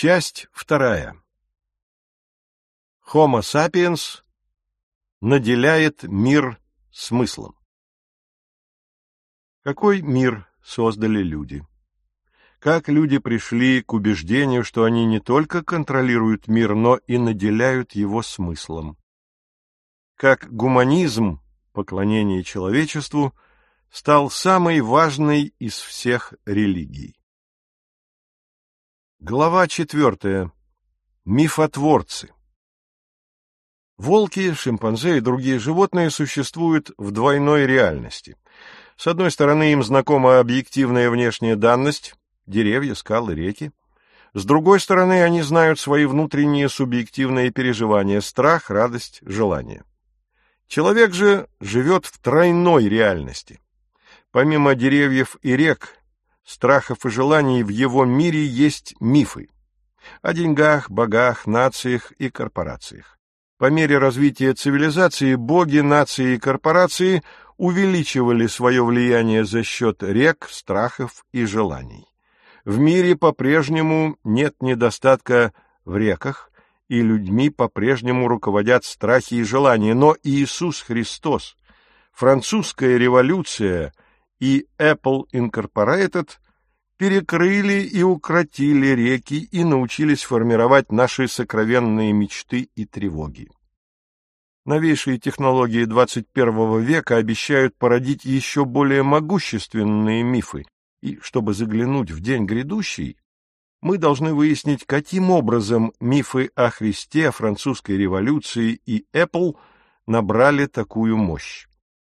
Часть вторая. Homo sapiens наделяет мир смыслом. Какой мир создали люди? Как люди пришли к убеждению, что они не только контролируют мир, но и наделяют его смыслом? Как гуманизм, поклонение человечеству, стал самой важной из всех религий? Глава 4. Мифотворцы. Волки, шимпанзе и другие животные существуют в двойной реальности. С одной стороны, им знакома объективная внешняя данность – деревья, скалы, реки. С другой стороны, они знают свои внутренние субъективные переживания – страх, радость, желание. Человек же живет в тройной реальности. Помимо деревьев и рек, страхов и желаний в его мире есть мифы о деньгах, богах, нациях и корпорациях. По мере развития цивилизации боги, нации и корпорации увеличивали свое влияние за счет рек, страхов и желаний. В мире по-прежнему нет недостатка в реках, и людьми по-прежнему руководят страхи и желания, но Иисус Христос, французская революция и Apple Incorporated перекрыли и укротили реки и научились формировать наши сокровенные мечты и тревоги. Новейшие технологии 21 века обещают породить еще более могущественные мифы, и чтобы заглянуть в день грядущий, мы должны выяснить, каким образом мифы о Христе, французской революции и Apple набрали такую мощь.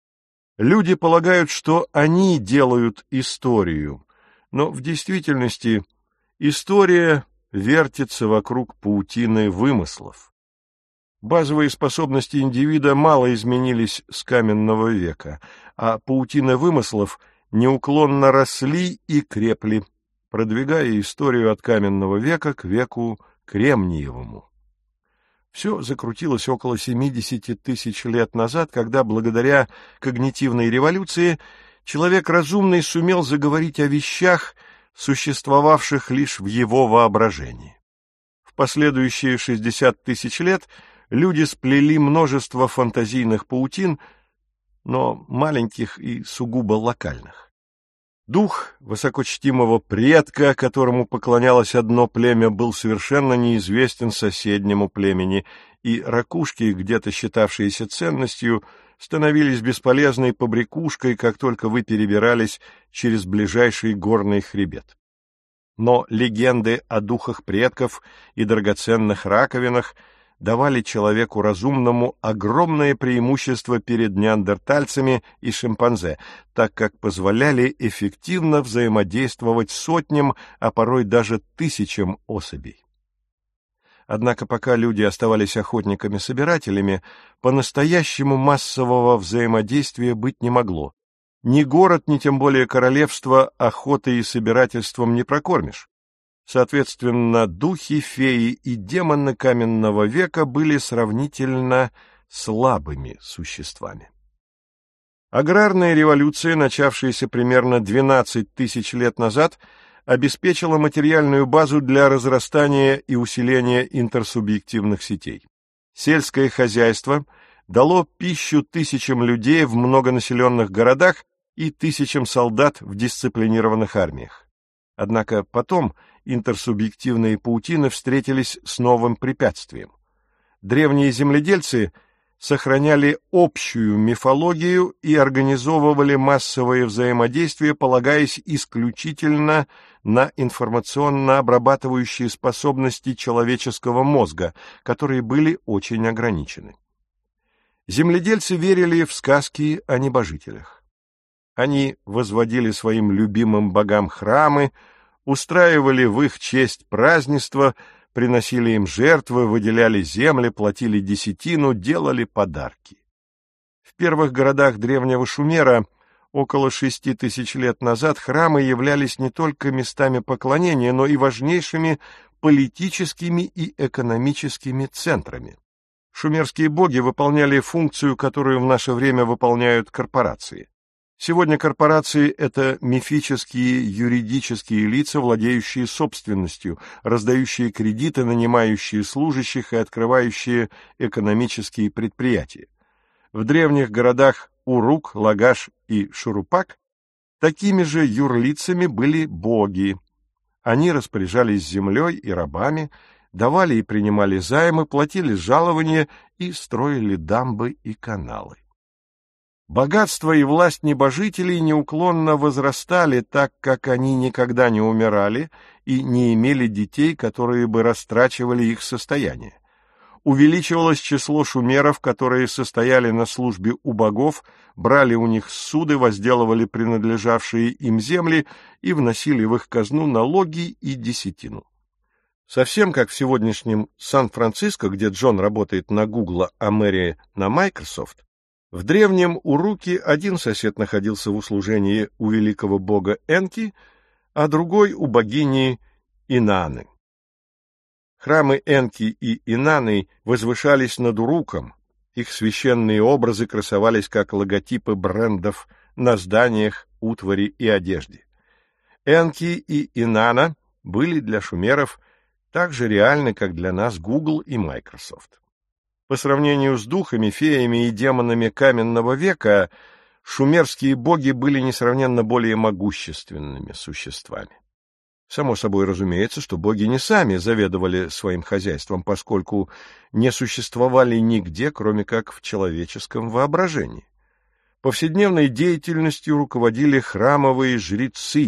Люди полагают, что они делают историю, но в действительности история вертится вокруг паутины вымыслов. Базовые способности индивида мало изменились с каменного века, а паутина вымыслов неуклонно росли и крепли, продвигая историю от каменного века к веку кремниевому. Все закрутилось около 70 тысяч лет назад, когда, благодаря когнитивной революции, человек разумный сумел заговорить о вещах, существовавших лишь в его воображении. В последующие 60 тысяч лет люди сплели множество фантазийных паутин, но маленьких и сугубо локальных. Дух высокочтимого предка, которому поклонялось одно племя, был совершенно неизвестен соседнему племени, и ракушки, где-то считавшиеся ценностью, становились бесполезной побрякушкой, как только вы перебирались через ближайший горный хребет. Но легенды о духах предков и драгоценных раковинах давали человеку разумному огромное преимущество перед неандертальцами и шимпанзе, так как позволяли эффективно взаимодействовать сотням, а порой даже тысячам особей. Однако пока люди оставались охотниками-собирателями, по-настоящему массового взаимодействия быть не могло. Ни город, ни тем более королевство охотой и собирательством не прокормишь. Соответственно, духи, феи и демоны каменного века были сравнительно слабыми существами. Аграрная революция, начавшаяся примерно 12 тысяч лет назад, обеспечила материальную базу для разрастания и усиления интерсубъективных сетей. Сельское хозяйство дало пищу тысячам людей в многонаселенных городах и тысячам солдат в дисциплинированных армиях. Однако потом интерсубъективные паутины встретились с новым препятствием. Древние земледельцы сохраняли общую мифологию и организовывали массовое взаимодействие, полагаясь исключительно на информационно-обрабатывающие способности человеческого мозга, которые были очень ограничены. Земледельцы верили в сказки о небожителях. Они возводили своим любимым богам храмы, устраивали в их честь празднества, приносили им жертвы, выделяли земли, платили десятину, делали подарки. В первых городах древнего Шумера около 6 тысяч лет назад храмы являлись не только местами поклонения, но и важнейшими политическими и экономическими центрами. Шумерские боги выполняли функцию, которую в наше время выполняют корпорации. Сегодня корпорации – это мифические юридические лица, владеющие собственностью, раздающие кредиты, нанимающие служащих и открывающие экономические предприятия. В древних городах Урук, Лагаш и Шурупак такими же юрлицами были боги. Они распоряжались землей и рабами, давали и принимали займы, платили жалования и строили дамбы и каналы. Богатство и власть небожителей неуклонно возрастали, так как они никогда не умирали и не имели детей, которые бы растрачивали их состояние. Увеличивалось число шумеров, которые состояли на службе у богов, брали у них суды, возделывали принадлежавшие им земли и вносили в их казну налоги и десятину. Совсем как в сегодняшнем Сан-Франциско, где Джон работает на Google, а Мэри на Microsoft, в древнем Уруке один сосед находился в услужении у великого бога Энки, а другой у богини Инанны. Храмы Энки и Инанны возвышались над Уруком, их священные образы красовались как логотипы брендов на зданиях, утвари и одежде. Энки и Инанна были для шумеров так же реальны, как для нас Google и Microsoft. По сравнению с духами, феями и демонами каменного века, шумерские боги были несравненно более могущественными существами. Само собой разумеется, что боги не сами заведовали своим хозяйством, поскольку не существовали нигде, кроме как в человеческом воображении. Повседневной деятельностью руководили храмовые жрецы.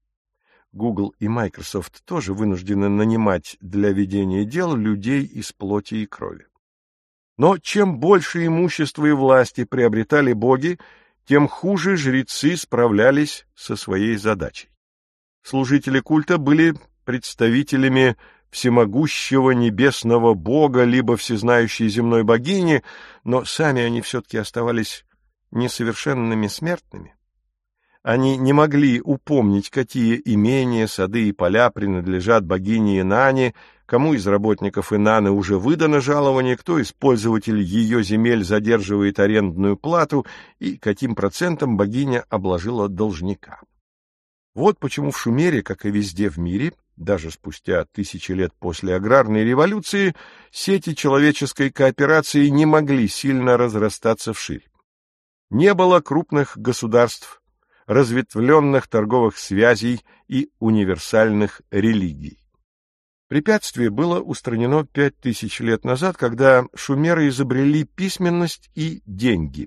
Google и Microsoft тоже вынуждены нанимать для ведения дел людей из плоти и крови. Но чем больше имущества и власти приобретали боги, тем хуже жрецы справлялись со своей задачей. Служители культа были представителями всемогущего небесного бога либо всезнающей земной богини, но сами они все-таки оставались несовершенными смертными. Они не могли упомнить, какие имения, сады и поля принадлежат богине Инанне, кому из работников Инанны уже выдано жалование, кто из пользователей ее земель задерживает арендную плату и каким процентом богиня обложила должника. Вот почему в Шумере, как и везде в мире, даже спустя 1000 лет после аграрной революции, сети человеческой кооперации не могли сильно разрастаться вширь. Не было крупных государств, разветвленных торговых связей и универсальных религий. Препятствие было устранено 5000 лет назад, когда шумеры изобрели письменность и деньги.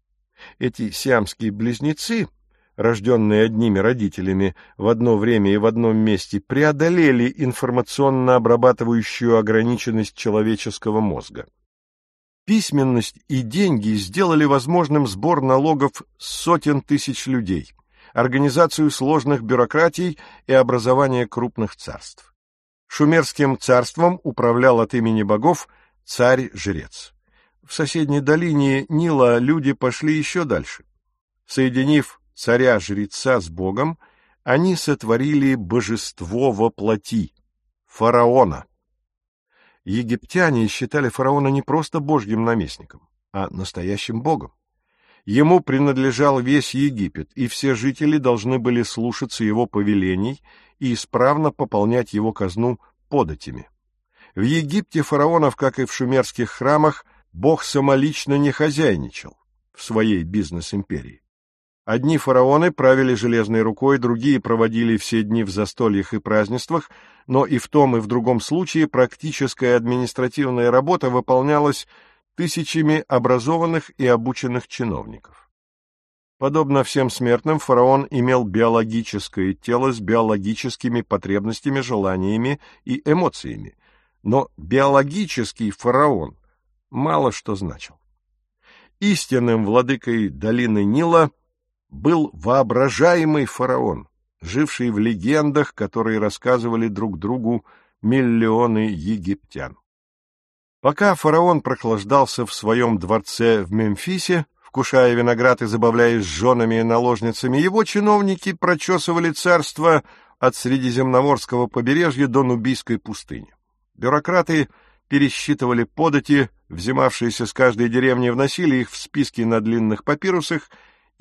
Эти сиамские близнецы, рожденные одними родителями в одно время и в одном месте, преодолели информационно обрабатывающую ограниченность человеческого мозга. Письменность и деньги сделали возможным сбор налогов сотен тысяч людей, организацию сложных бюрократий и образование крупных царств. Шумерским царством управлял от имени богов царь-жрец. В соседней долине Нила люди пошли еще дальше. Соединив царя-жреца с богом, они сотворили божество во плоти — фараона. Египтяне считали фараона не просто божьим наместником, а настоящим богом. Ему принадлежал весь Египет, и все жители должны были слушаться его повелений и исправно пополнять его казну податями. В Египте фараонов, как и в шумерских храмах, бог самолично не хозяйничал в своей бизнес-империи. Одни фараоны правили железной рукой, другие проводили все дни в застольях и празднествах, но и в том, и в другом случае практическая административная работа выполнялась тысячами образованных и обученных чиновников. Подобно всем смертным, фараон имел биологическое тело с биологическими потребностями, желаниями и эмоциями, но биологический фараон мало что значил. Истинным владыкой долины Нила был воображаемый фараон, живший в легендах, которые рассказывали друг другу миллионы египтян. Пока фараон прохлаждался в своем дворце в Мемфисе, вкушая виноград и забавляясь с женами и наложницами, его чиновники прочесывали царство от Средиземноморского побережья до Нубийской пустыни. Бюрократы пересчитывали подати, взимавшиеся с каждой деревни, вносили их в списки на длинных папирусах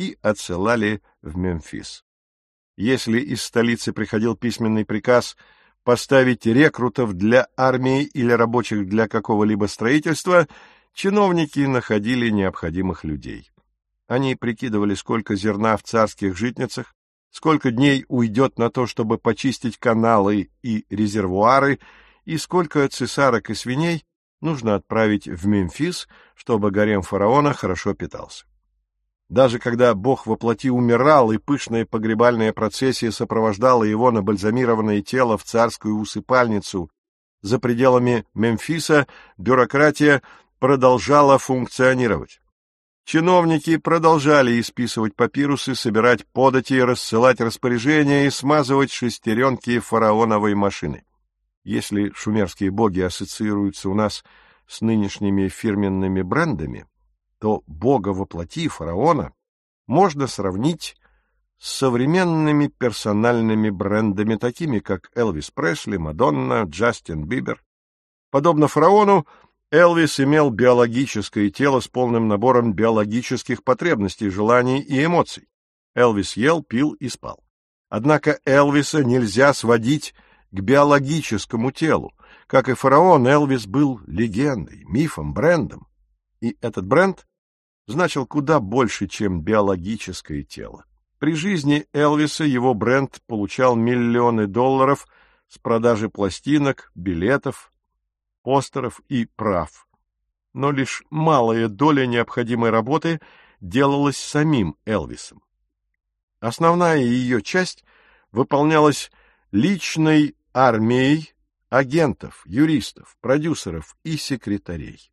и отсылали в Мемфис. Если из столицы приходил письменный приказ поставить рекрутов для армии или рабочих для какого-либо строительства, чиновники находили необходимых людей. Они прикидывали, сколько зерна в царских житницах, сколько дней уйдет на то, чтобы почистить каналы и резервуары, и сколько цесарок и свиней нужно отправить в Мемфис, чтобы гарем фараона хорошо питался. Даже когда Бог во плоти умирал, и пышная погребальная процессия сопровождала его на бальзамированное тело в царскую усыпальницу, за пределами Мемфиса бюрократия продолжала функционировать. Чиновники продолжали исписывать папирусы, собирать подати, рассылать распоряжения и смазывать шестеренки фараоновой машины. Если шумерские боги ассоциируются у нас с нынешними фирменными брендами, то бога во плоти фараона можно сравнить с современными персональными брендами, такими как Элвис Пресли, Мадонна, Джастин Бибер. Подобно фараону, Элвис имел биологическое тело с полным набором биологических потребностей, желаний и эмоций. Элвис ел, пил и спал. Однако Элвиса нельзя сводить к биологическому телу. Как и фараон, Элвис был легендой, мифом, брендом. И этот бренд значил куда больше, чем биологическое тело. При жизни Элвиса его бренд получал миллионы долларов с продажи пластинок, билетов, постеров и прав. Но лишь малая доля необходимой работы делалась самим Элвисом. Основная ее часть выполнялась личной армией агентов, юристов, продюсеров и секретарей.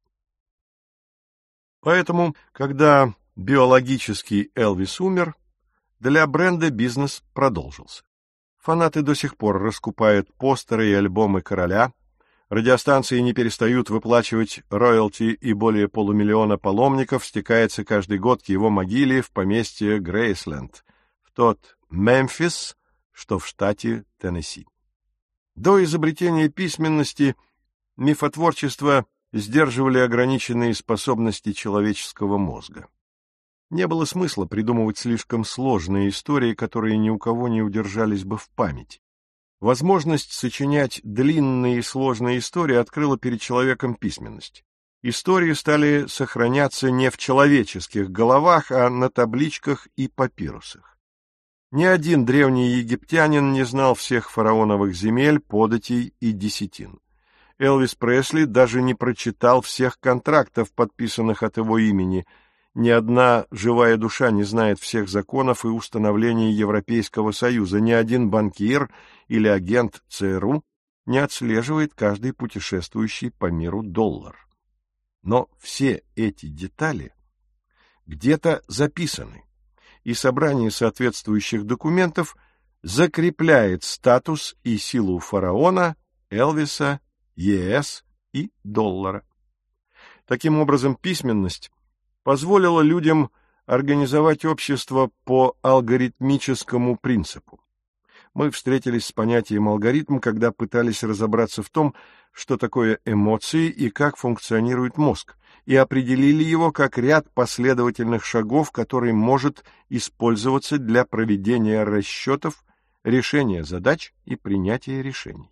Поэтому, когда биологический Элвис умер, для бренда бизнес продолжился. Фанаты до сих пор раскупают постеры и альбомы короля, радиостанции не перестают выплачивать роялти, и более 500 000 паломников стекается каждый год к его могиле в поместье Грейсленд, в тот Мемфис, что в штате Теннесси. До изобретения письменности мифотворчество сдерживали ограниченные способности человеческого мозга. Не было смысла придумывать слишком сложные истории, которые ни у кого не удержались бы в памяти. Возможность сочинять длинные и сложные истории открыла перед человеком письменность. Истории стали сохраняться не в человеческих головах, а на табличках и папирусах. Ни один древний египтянин не знал всех фараоновых земель, податей и десятин. Элвис Пресли даже не прочитал всех контрактов, подписанных от его имени. Ни одна живая душа не знает всех законов и установлений Европейского Союза. Ни один банкир или агент ЦРУ не отслеживает каждый путешествующий по миру доллар. Но все эти детали где-то записаны, и собрание соответствующих документов закрепляет статус и силу фараона, Элвиса, ЕС и доллара. Таким образом, письменность позволила людям организовать общество по алгоритмическому принципу. Мы встретились с понятием алгоритм, когда пытались разобраться в том, что такое эмоции и как функционирует мозг, и определили его как ряд последовательных шагов, который может использоваться для проведения расчетов, решения задач и принятия решений.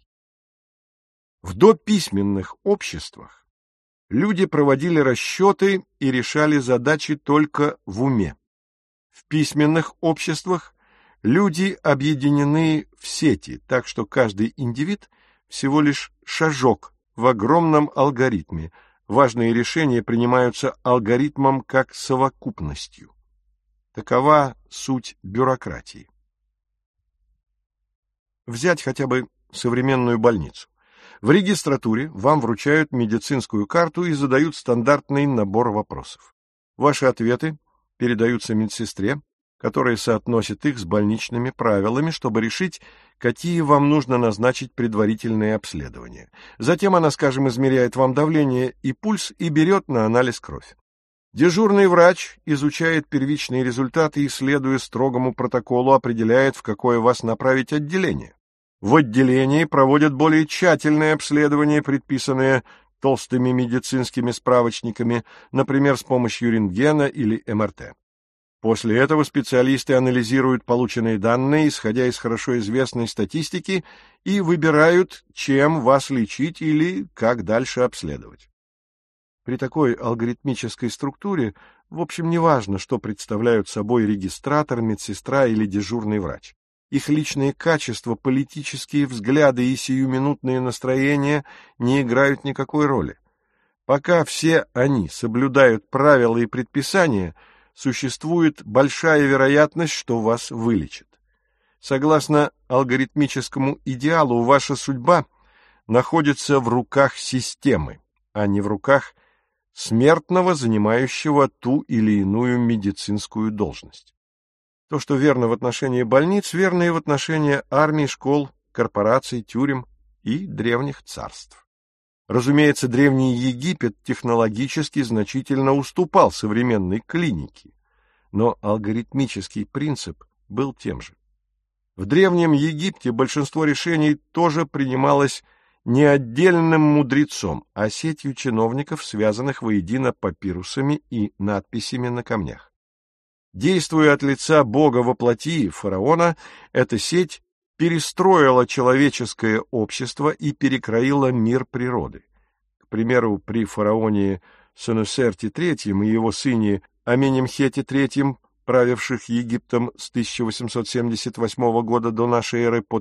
В дописьменных обществах люди проводили расчеты и решали задачи только в уме. В письменных обществах люди объединены в сети, так что каждый индивид всего лишь шажок в огромном алгоритме. Важные решения принимаются алгоритмом как совокупностью. Такова суть бюрократии. Взять хотя бы современную больницу. В регистратуре вам вручают медицинскую карту и задают стандартный набор вопросов. Ваши ответы передаются медсестре, которая соотносит их с больничными правилами, чтобы решить, какие вам нужно назначить предварительные обследования. Затем она, скажем, измеряет вам давление и пульс и берет на анализ кровь. Дежурный врач изучает первичные результаты и, следуя строгому протоколу, определяет, в какое вас направить отделение. В отделении проводят более тщательное обследование, предписанное толстыми медицинскими справочниками, например, с помощью рентгена или МРТ. После этого специалисты анализируют полученные данные, исходя из хорошо известной статистики, и выбирают, чем вас лечить или как дальше обследовать. При такой алгоритмической структуре, в общем, не важно, что представляют собой регистратор, медсестра или дежурный врач. Их личные качества, политические взгляды и сиюминутные настроения не играют никакой роли. Пока все они соблюдают правила и предписания, существует большая вероятность, что вас вылечат. Согласно алгоритмическому идеалу, ваша судьба находится в руках системы, а не в руках смертного, занимающего ту или иную медицинскую должность. То, что верно в отношении больниц, верно и в отношении армий, школ, корпораций, тюрем и древних царств. Разумеется, Древний Египет технологически значительно уступал современной клинике, но алгоритмический принцип был тем же. В Древнем Египте большинство решений тоже принималось не отдельным мудрецом, а сетью чиновников, связанных воедино папирусами и надписями на камнях. Действуя от лица Бога во плоти, фараона, эта сеть перестроила человеческое общество и перекроила мир природы. К примеру, при фараоне Сенусерте III и его сыне Аменемхете III, правивших Египтом с 1878 года до нашей эры по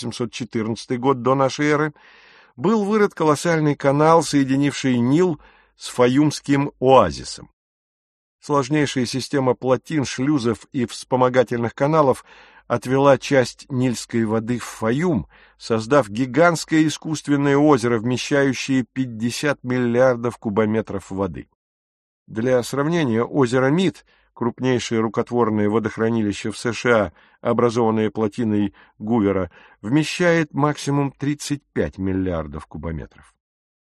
1814 год до нашей эры, был вырыт колоссальный канал, соединивший Нил с Фаюмским оазисом. Сложнейшая система плотин, шлюзов и вспомогательных каналов отвела часть нильской воды в Фаюм, создав гигантское искусственное озеро, вмещающее 50 миллиардов кубометров воды. Для сравнения, озеро Мид, крупнейшее рукотворное водохранилище в США, образованное плотиной Гувера, вмещает максимум 35 миллиардов кубометров.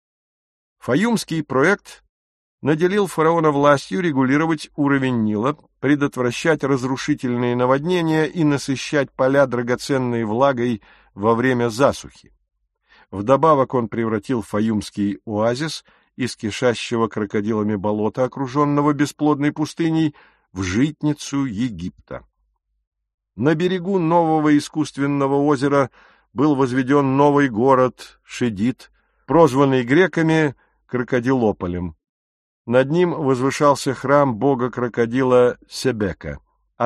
Фаюмский проект наделил фараона властью регулировать уровень Нила, предотвращать разрушительные наводнения и насыщать поля драгоценной влагой во время засухи. Вдобавок он превратил Фаюмский оазис из кишащего крокодилами болота, окруженного бесплодной пустыней, в житницу Египта. На берегу нового искусственного озера был возведен новый город Шидит, прозванный греками Крокодилополем. Над ним возвышался храм бога-крокодила Себека,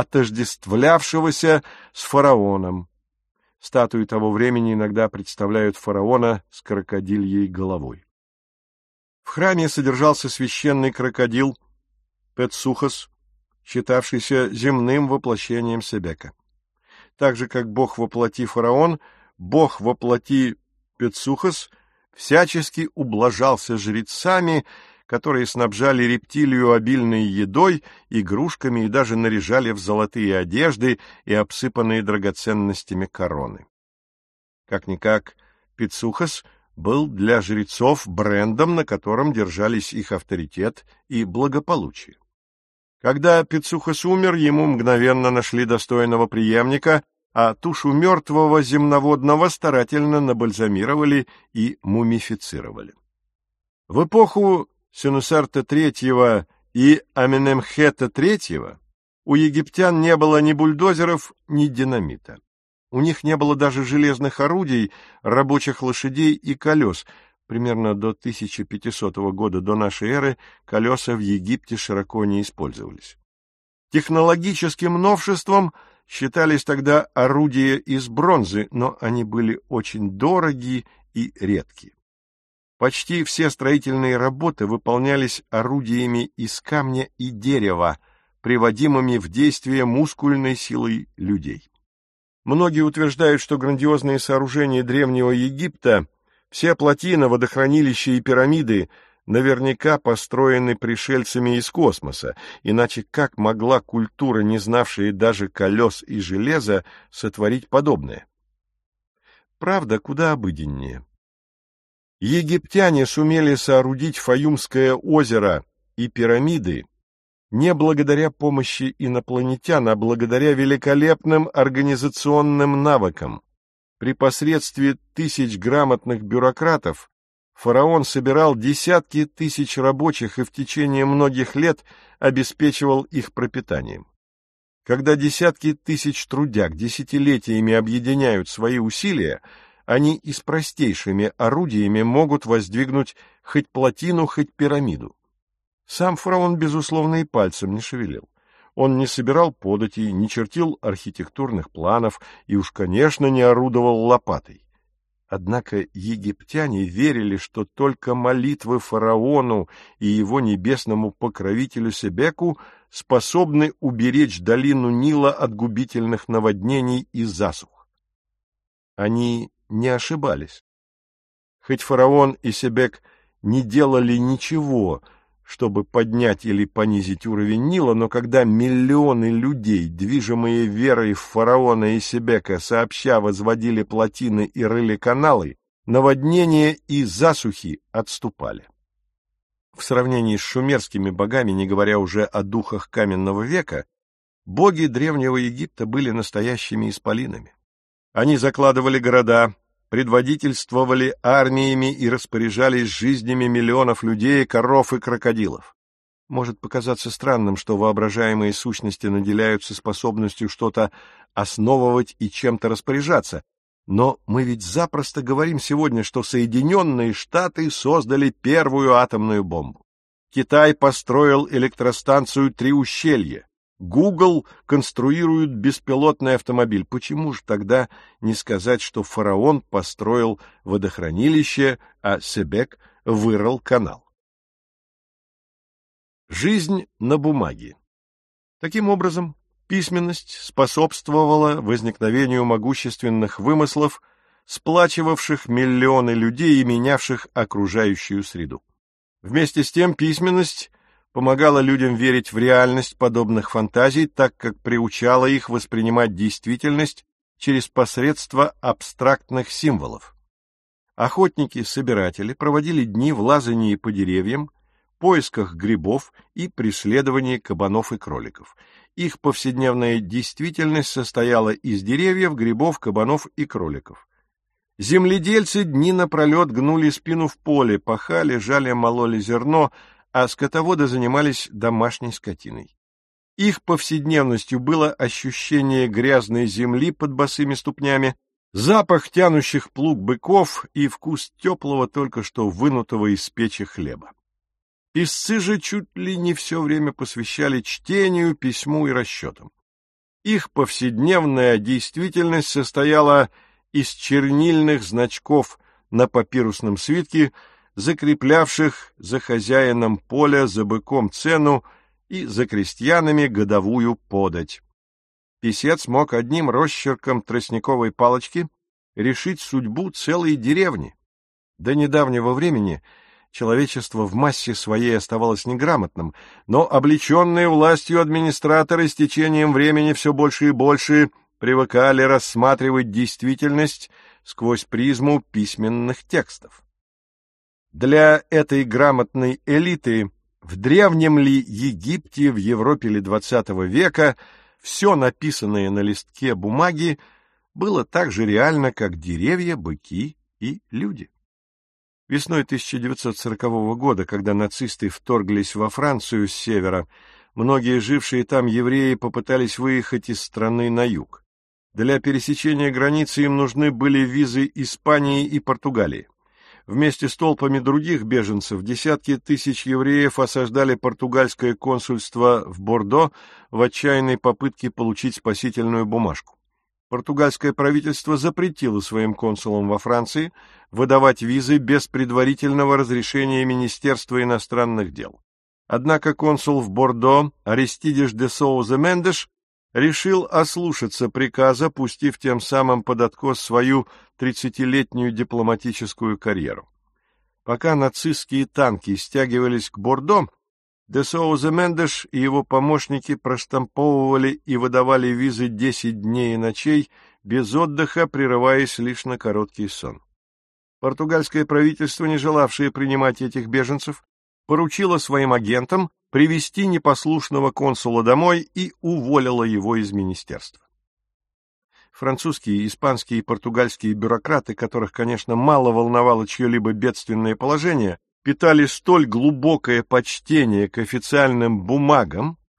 отождествлявшегося с фараоном. Статуи того времени иногда представляют фараона с крокодильей головой. В храме содержался священный крокодил Петсухос, считавшийся земным воплощением Себека. Так же, как бог во плоти фараон, бог во плоти Петсухос всячески ублажался жрецами, которые снабжали рептилию обильной едой, игрушками и даже наряжали в золотые одежды и обсыпанные драгоценностями короны. Как-никак, Петсухос был для жрецов брендом, на котором держались их авторитет и благополучие. Когда Петсухос умер, ему мгновенно нашли достойного преемника, а тушу мертвого земноводного старательно набальзамировали и мумифицировали. В эпоху Сенусерта III и Аменемхета III у египтян не было ни бульдозеров, ни динамита. У них не было даже железных орудий, рабочих лошадей и колес. Примерно до 1500 года до нашей эры колеса в Египте широко не использовались. Технологическим новшеством считались тогда орудия из бронзы, но они были очень дороги и редки. Почти все строительные работы выполнялись орудиями из камня и дерева, приводимыми в действие мускульной силой людей. Многие утверждают, что грандиозные сооружения Древнего Египта, все плотины, водохранилища и пирамиды наверняка построены пришельцами из космоса, иначе как могла культура, не знавшая даже колес и железа, сотворить подобное? Правда, куда обыденнее. Египтяне сумели соорудить Фаюмское озеро и пирамиды не благодаря помощи инопланетян, а благодаря великолепным организационным навыкам. При посредстве тысяч грамотных бюрократов фараон собирал десятки тысяч рабочих и в течение многих лет обеспечивал их пропитанием. Когда десятки тысяч трудяг десятилетиями объединяют свои усилия, они и с простейшими орудиями могут воздвигнуть хоть плотину, хоть пирамиду. Сам фараон, безусловно, и пальцем не шевелил. Он не собирал податей, не чертил архитектурных планов и уж, конечно, не орудовал лопатой. Однако египтяне верили, что только молитвы фараону и его небесному покровителю Себеку способны уберечь долину Нила от губительных наводнений и засух. Они не ошибались. Хоть фараон и Себек не делали ничего, чтобы поднять или понизить уровень Нила, но когда миллионы людей, движимые верой в фараона и Себека, сообща возводили плотины и рыли каналы, наводнения и засухи отступали. В сравнении с шумерскими богами, не говоря уже о духах каменного века, боги Древнего Египта были настоящими исполинами. Они закладывали города, предводительствовали армиями и распоряжались жизнями миллионов людей, коров и крокодилов. Может показаться странным, что воображаемые сущности наделяются способностью что-то основывать и чем-то распоряжаться, но мы ведь запросто говорим сегодня, что Соединенные Штаты создали первую атомную бомбу. Китай построил электростанцию «Три ущелья». Google конструирует беспилотный автомобиль. Почему же тогда не сказать, что фараон построил водохранилище, а Себек вырыл канал? Жизнь на бумаге. Таким образом, письменность способствовала возникновению могущественных вымыслов, сплачивавших миллионы людей и менявших окружающую среду. Вместе с тем письменность помогала людям верить в реальность подобных фантазий, так как приучала их воспринимать действительность через посредство абстрактных символов. Охотники-собиратели проводили дни в лазании по деревьям, поисках грибов и преследовании кабанов и кроликов. Их повседневная действительность состояла из деревьев, грибов, кабанов и кроликов. Земледельцы дни напролет гнули спину в поле, пахали, жали, мололи зерно, а скотоводы занимались домашней скотиной. Их повседневностью было ощущение грязной земли под босыми ступнями, запах тянущих плуг быков и вкус теплого, только что вынутого из печи хлеба. Писцы же чуть ли не все время посвящали чтению, письму и расчетам. Их повседневная действительность состояла из чернильных значков на папирусном свитке, закреплявших за хозяином поля, за быком цену и за крестьянами годовую подать. Писец мог одним росчерком тростниковой палочки решить судьбу целой деревни. До недавнего времени человечество в массе своей оставалось неграмотным, но облеченные властью администраторы с течением времени все больше и больше привыкали рассматривать действительность сквозь призму письменных текстов. Для этой грамотной элиты в древнем ли Египте, в Европе ли XX века все написанное на листке бумаги было так же реально, как деревья, быки и люди. Весной 1940 года, когда нацисты вторглись во Францию с севера, многие жившие там евреи попытались выехать из страны на юг. Для пересечения границы им нужны были визы Испании и Португалии. Вместе с толпами других беженцев десятки тысяч евреев осаждали португальское консульство в Бордо в отчаянной попытке получить спасительную бумажку. Португальское правительство запретило своим консулам во Франции выдавать визы без предварительного разрешения Министерства иностранных дел. Однако консул в Бордо Аристидеш де Соуза Мендеш решил ослушаться приказа, пустив тем самым под откос свою 30-летнюю дипломатическую карьеру. Пока нацистские танки стягивались к Бордо, де Соуза Мендеш и его помощники проштамповывали и выдавали визы 10 дней и ночей без отдыха, прерываясь лишь на короткий сон. Португальское правительство, не желавшее принимать этих беженцев, поручило своим агентам привести непослушного консула домой и уволило его из министерства. Французские, испанские и португальские бюрократы, которых, конечно, мало волновало чье-либо бедственное положение, питали столь глубокое почтение к официальным бумагам,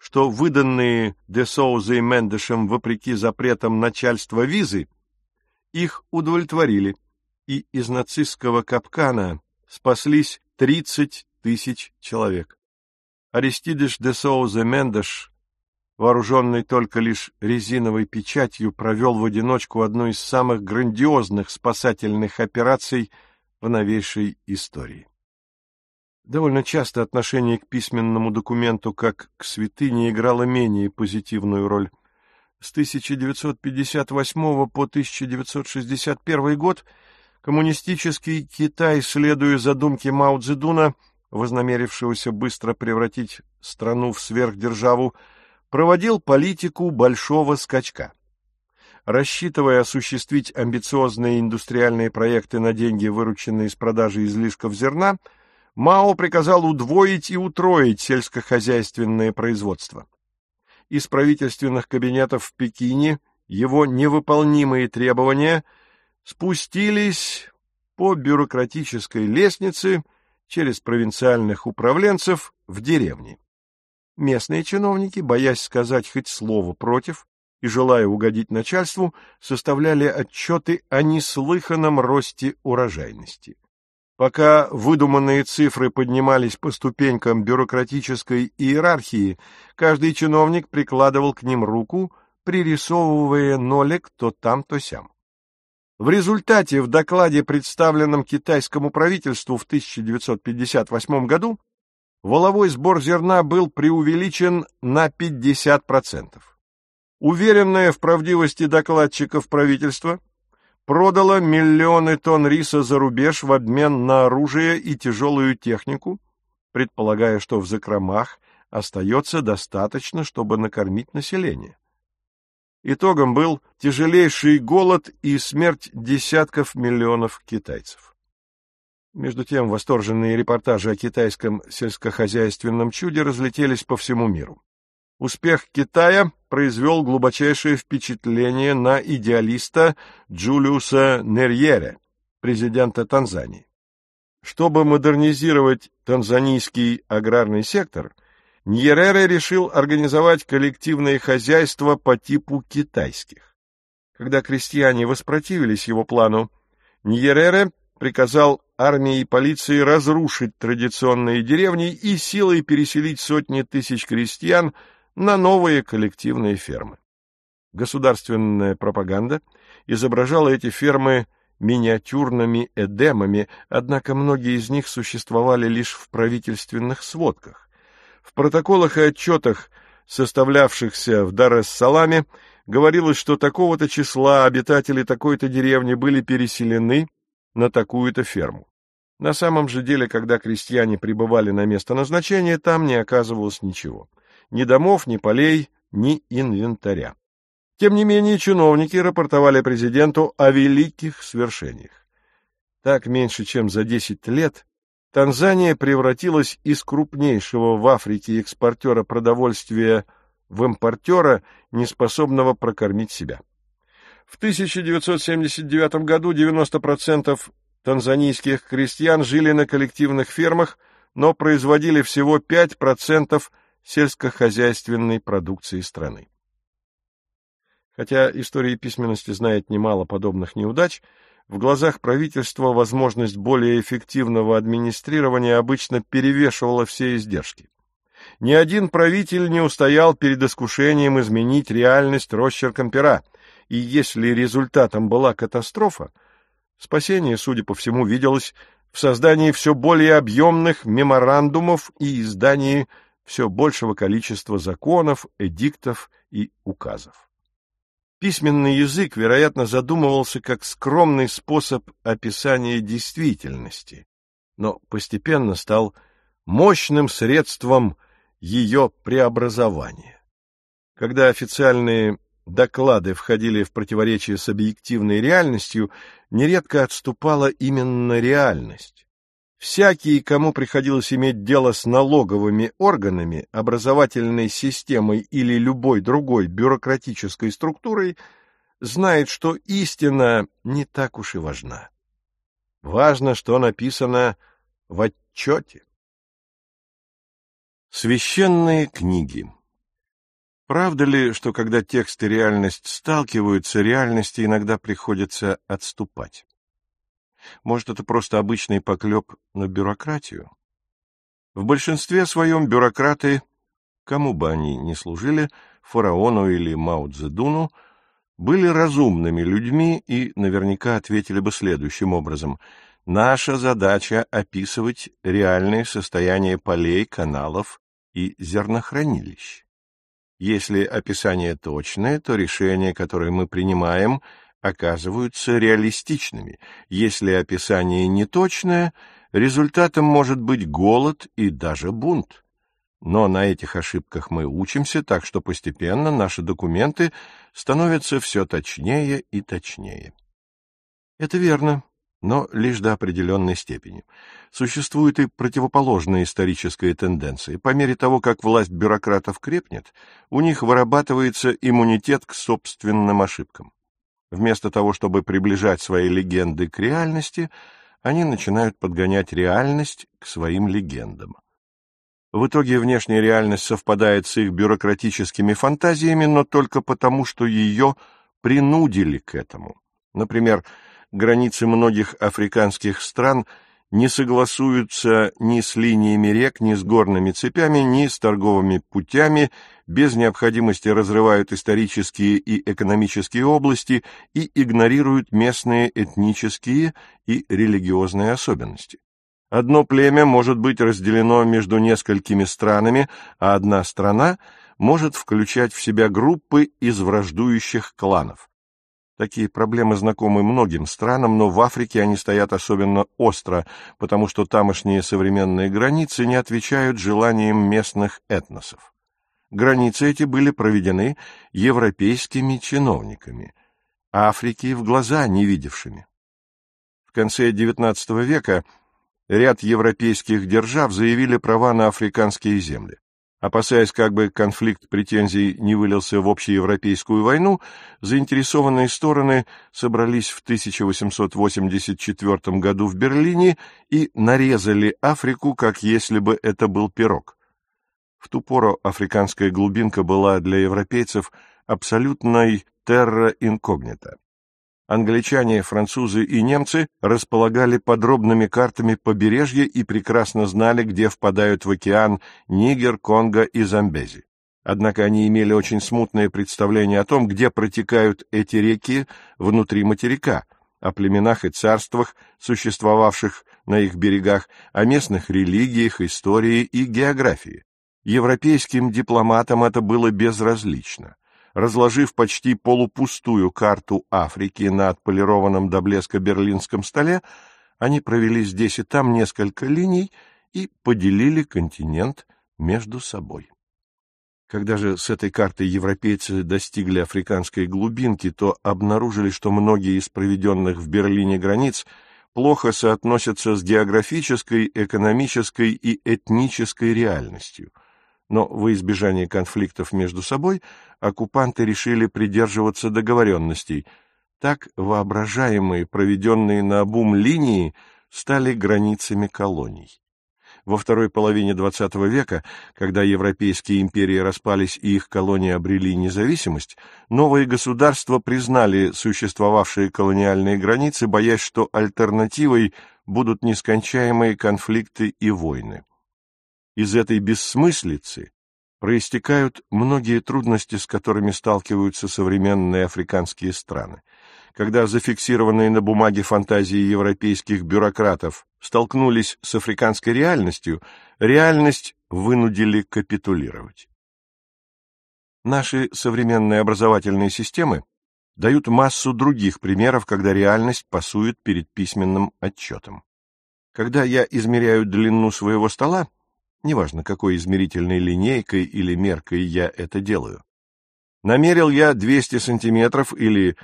что выданные де Соуза и Мендешем вопреки запретам начальства визы их удовлетворили, и из нацистского капкана спаслись 30 тысяч человек. Аристидеш де Соуза Мендеш, вооруженный только лишь резиновой печатью, провел в одиночку одну из самых грандиозных спасательных операций в новейшей истории. Довольно часто отношение к письменному документу как к святыне играло менее позитивную роль. С 1958 по 1961 год коммунистический Китай, следуя задумке Мао Цзэдуна, вознамерившегося быстро превратить страну в сверхдержаву, проводил политику большого скачка. Рассчитывая осуществить амбициозные индустриальные проекты на деньги, вырученные из продажи излишков зерна, Мао приказал удвоить и утроить сельскохозяйственное производство. Из правительственных кабинетов в Пекине его невыполнимые требования спустились по бюрократической лестнице через провинциальных управленцев в деревни. Местные чиновники, боясь сказать хоть слово против и желая угодить начальству, составляли отчеты о неслыханном росте урожайности. Пока выдуманные цифры поднимались по ступенькам бюрократической иерархии, каждый чиновник прикладывал к ним руку, пририсовывая нолик то там, то сям. В результате в докладе, представленном китайскому правительству в 1958 году, валовой сбор зерна был преувеличен на 50%. Уверенное в правдивости докладчиков правительства продало миллионы тонн риса за рубеж в обмен на оружие и тяжелую технику, предполагая, что в закромах остается достаточно, чтобы накормить население. Итогом был тяжелейший голод и смерть десятков миллионов китайцев. Между тем, восторженные репортажи о китайском сельскохозяйственном чуде разлетелись по всему миру. Успех Китая произвел глубочайшее впечатление на идеалиста Джулиуса Нерьере, президента Танзании. Чтобы модернизировать танзанийский аграрный сектор, Ньерере решил организовать коллективные хозяйства по типу китайских. Когда крестьяне воспротивились его плану, Ньерере приказал армии и полиции разрушить традиционные деревни и силой переселить сотни тысяч крестьян на новые коллективные фермы. Государственная пропаганда изображала эти фермы миниатюрными эдемами, однако многие из них существовали лишь в правительственных сводках. В протоколах и отчетах, составлявшихся в Дар-эс-Саламе, говорилось, что такого-то числа обитатели такой-то деревни были переселены на такую-то ферму. На самом же деле, когда крестьяне прибывали на место назначения, там не оказывалось ничего. Ни домов, ни полей, ни инвентаря. Тем не менее, чиновники рапортовали президенту о великих свершениях. Так, меньше чем за 10 лет Танзания превратилась из крупнейшего в Африке экспортера продовольствия в импортера, неспособного прокормить себя. В 1979 году 90% танзанийских крестьян жили на коллективных фермах, но производили всего 5% сельскохозяйственной продукции страны. Хотя история письменности знает немало подобных неудач, в глазах правительства возможность более эффективного администрирования обычно перевешивала все издержки. Ни один правитель не устоял перед искушением изменить реальность росчерком пера, и если результатом была катастрофа, спасение, судя по всему, виделось в создании все более объемных меморандумов и издании все большего количества законов, эдиктов и указов. Письменный язык, вероятно, задумывался как скромный способ описания действительности, но постепенно стал мощным средством ее преобразования. Когда официальные доклады входили в противоречие с объективной реальностью, нередко отступала именно реальность. Всякий, кому приходилось иметь дело с налоговыми органами, образовательной системой или любой другой бюрократической структурой, знает, что истина не так уж и важна. Важно, что написано в отчете. Священные книги. Правда ли, что когда текст и реальность сталкиваются, реальности иногда приходится отступать? Может, это просто обычный поклеп на бюрократию? В большинстве своем бюрократы, кому бы они ни служили, фараону или Мао Цзэдуну, были разумными людьми и наверняка ответили бы следующим образом: наша задача — описывать реальное состояние полей, каналов и зернохранилищ. Если описание точное, то решения, которые мы принимаем, оказываются реалистичными. Если описание неточное, результатом может быть голод и даже бунт. Но на этих ошибках мы учимся, так что постепенно наши документы становятся все точнее и точнее. Это верно, но лишь до определенной степени. Существует и противоположная историческая тенденция. По мере того, как власть бюрократов крепнет, у них вырабатывается иммунитет к собственным ошибкам. Вместо того, чтобы приближать свои легенды к реальности, они начинают подгонять реальность к своим легендам. В итоге внешняя реальность совпадает с их бюрократическими фантазиями, но только потому, что ее принудили к этому. Например, границы многих африканских стран не согласуются ни с линиями рек, ни с горными цепями, ни с торговыми путями, без необходимости разрывают исторические и экономические области и игнорируют местные этнические и религиозные особенности. Одно племя может быть разделено между несколькими странами, а одна страна может включать в себя группы из враждующих кланов. Такие проблемы знакомы многим странам, но в Африке они стоят особенно остро, потому что тамошние современные границы не отвечают желаниям местных этносов. Границы эти были проведены европейскими чиновниками, Африки в глаза не видевшими. В конце XIX века ряд европейских держав заявили права на африканские земли. Опасаясь, как бы конфликт претензий не вылился в общеевропейскую войну, заинтересованные стороны собрались в 1884 году в Берлине и нарезали Африку, как если бы это был пирог. В ту пору африканская глубинка была для европейцев абсолютной терра инкогнита. Англичане, французы и немцы располагали подробными картами побережья и прекрасно знали, где впадают в океан Нигер, Конго и Замбези. Однако они имели очень смутное представление о том, где протекают эти реки внутри материка, о племенах и царствах, существовавших на их берегах, о местных религиях, истории и географии. Европейским дипломатам это было безразлично. Разложив почти полупустую карту Африки на отполированном до блеска берлинском столе, они провели здесь и там несколько линий и поделили континент между собой. Когда же с этой картой европейцы достигли африканской глубинки, то обнаружили, что многие из проведенных в Берлине границ плохо соотносятся с географической, экономической и этнической реальностью. Но во избежание конфликтов между собой оккупанты решили придерживаться договоренностей. Так воображаемые, проведенные наобум линии, стали границами колоний. Во второй половине XX века, когда европейские империи распались и их колонии обрели независимость, новые государства признали существовавшие колониальные границы, боясь, что альтернативой будут нескончаемые конфликты и войны. Из этой бессмыслицы проистекают многие трудности, с которыми сталкиваются современные африканские страны. Когда зафиксированные на бумаге фантазии европейских бюрократов столкнулись с африканской реальностью, реальность вынудили капитулировать. Наши современные образовательные системы дают массу других примеров, когда реальность пасует перед письменным отчетом. Когда я измеряю длину своего стола, неважно, какой измерительной линейкой или меркой я это делаю. Намерил я 200 сантиметров или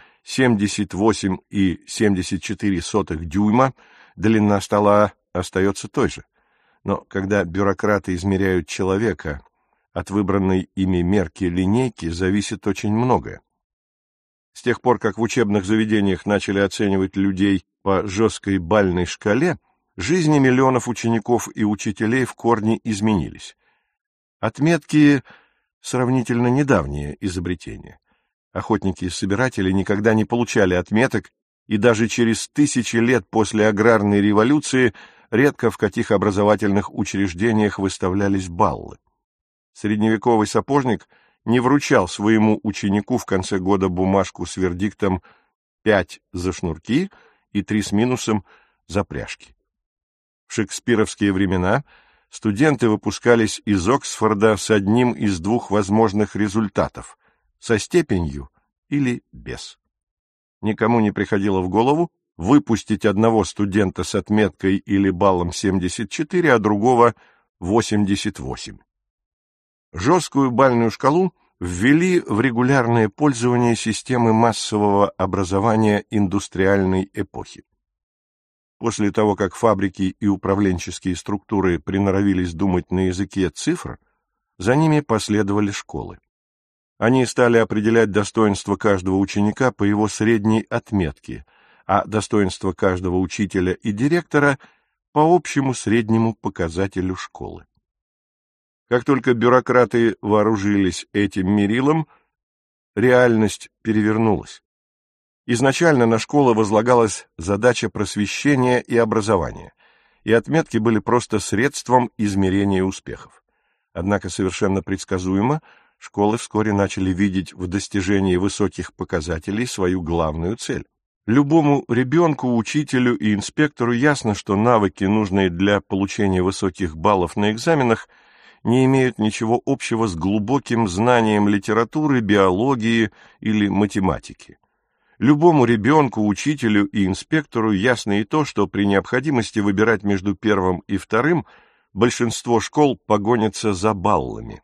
78,74 дюйма, длина стола остается той же. Но когда бюрократы измеряют человека, от выбранной ими мерки линейки зависит очень многое. С тех пор, как в учебных заведениях начали оценивать людей по жесткой бальной шкале, жизни миллионов учеников и учителей в корне изменились. Отметки сравнительно недавнее изобретение. Охотники и собиратели никогда не получали отметок, и даже через тысячи лет после аграрной революции редко в каких образовательных учреждениях выставлялись баллы. Средневековый сапожник не вручал своему ученику в конце года бумажку с вердиктом 5 за шнурки и 3 с минусом за пряжки. В шекспировские времена студенты выпускались из Оксфорда с одним из двух возможных результатов — со степенью или без. Никому не приходило в голову выпустить одного студента с отметкой или баллом 74, а другого 88. Жесткую бальную шкалу ввели в регулярное пользование системы массового образования индустриальной эпохи. После того, как фабрики и управленческие структуры приноровились думать на языке цифр, за ними последовали школы. Они стали определять достоинство каждого ученика по его средней отметке, а достоинство каждого учителя и директора по общему среднему показателю школы. Как только бюрократы вооружились этим мерилом, реальность перевернулась. Изначально на школы возлагалась задача просвещения и образования, и отметки были просто средством измерения успехов. Однако совершенно предсказуемо школы вскоре начали видеть в достижении высоких показателей свою главную цель. Любому ребенку, учителю и инспектору ясно, что навыки, нужные для получения высоких баллов на экзаменах, не имеют ничего общего с глубоким знанием литературы, биологии или математики. Любому ребенку, учителю и инспектору ясно и то, что при необходимости выбирать между первым и вторым большинство школ погонятся за баллами.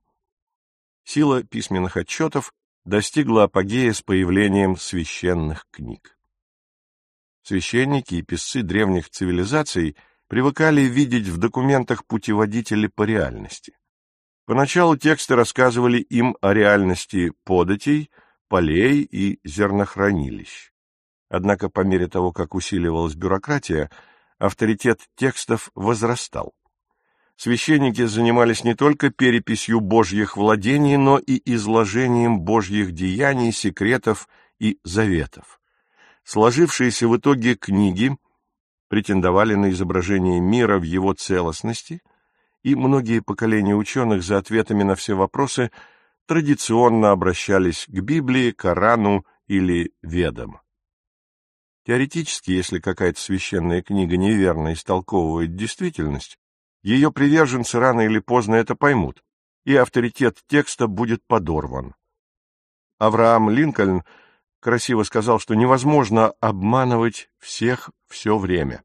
Сила письменных отчетов достигла апогея с появлением священных книг. Священники и писцы древних цивилизаций привыкали видеть в документах путеводители по реальности. Поначалу тексты рассказывали им о реальности податей, полей и зернохранилищ. Однако по мере того, как усиливалась бюрократия, авторитет текстов возрастал. Священники занимались не только переписью Божьих владений, но и изложением Божьих деяний, секретов и заветов. Сложившиеся в итоге книги претендовали на изображение мира в его целостности, и многие поколения ученых за ответами на все вопросы традиционно обращались к Библии, Корану или Ведам. Теоретически, если какая-то священная книга неверно истолковывает действительность, ее приверженцы рано или поздно это поймут, и авторитет текста будет подорван. Авраам Линкольн красиво сказал, что невозможно обманывать всех все время.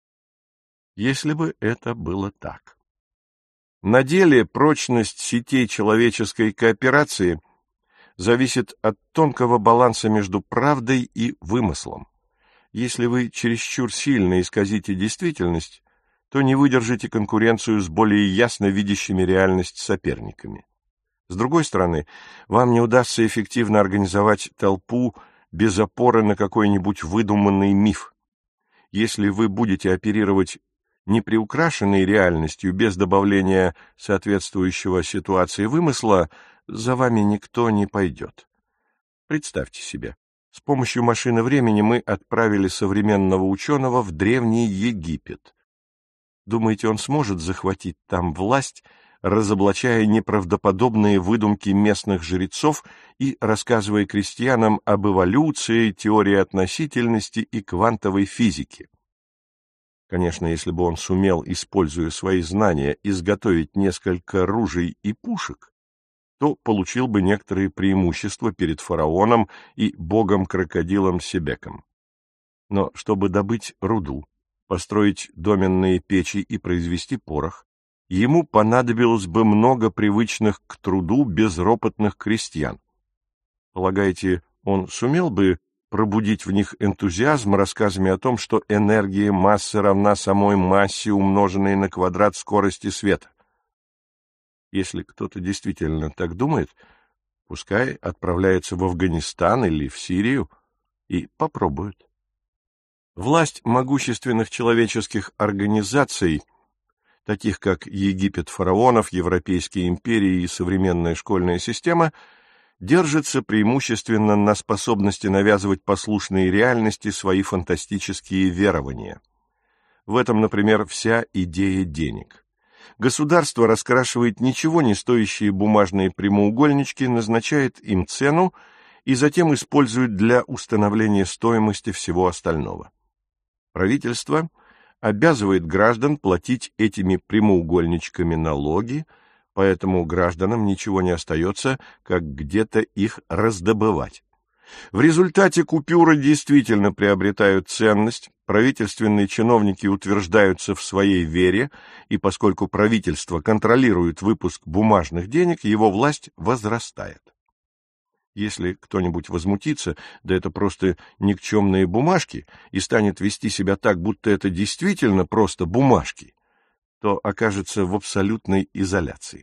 Если бы это было так. На деле прочность сетей человеческой кооперации зависит от тонкого баланса между правдой и вымыслом. Если вы чересчур сильно исказите действительность, то не выдержите конкуренцию с более ясно видящими реальность соперниками. С другой стороны, вам не удастся эффективно организовать толпу без опоры на какой-нибудь выдуманный миф. Если вы будете оперировать неприукрашенной реальностью, без добавления соответствующего ситуации вымысла, за вами никто не пойдет. Представьте себе, с помощью машины времени мы отправили современного ученого в Древний Египет. Думаете, он сможет захватить там власть, разоблачая неправдоподобные выдумки местных жрецов и рассказывая крестьянам об эволюции, теории относительности и квантовой физике? Конечно, если бы он сумел, используя свои знания, изготовить несколько ружей и пушек, то получил бы некоторые преимущества перед фараоном и богом-крокодилом Себеком. Но чтобы добыть руду, построить доменные печи и произвести порох, ему понадобилось бы много привычных к труду безропотных крестьян. Полагаете, он сумел бы пробудить в них энтузиазм рассказами о том, что энергия массы равна самой массе, умноженной на квадрат скорости света? Если кто-то действительно так думает, пускай отправляется в Афганистан или в Сирию и попробует. Власть могущественных человеческих организаций таких как Египет фараонов, европейские империи и современная школьная система, держится преимущественно на способности навязывать послушные реальности свои фантастические верования. В этом, например, вся идея денег. Государство раскрашивает ничего не стоящие бумажные прямоугольнички, назначает им цену и затем использует для установления стоимости всего остального. Правительство обязывает граждан платить этими прямоугольничками налоги, поэтому гражданам ничего не остается, как где-то их раздобывать. В результате купюры действительно приобретают ценность, правительственные чиновники утверждаются в своей вере, и поскольку правительство контролирует выпуск бумажных денег, его власть возрастает. Если кто-нибудь возмутится, да это просто никчемные бумажки, и станет вести себя так, будто это действительно просто бумажки, то окажется в абсолютной изоляции.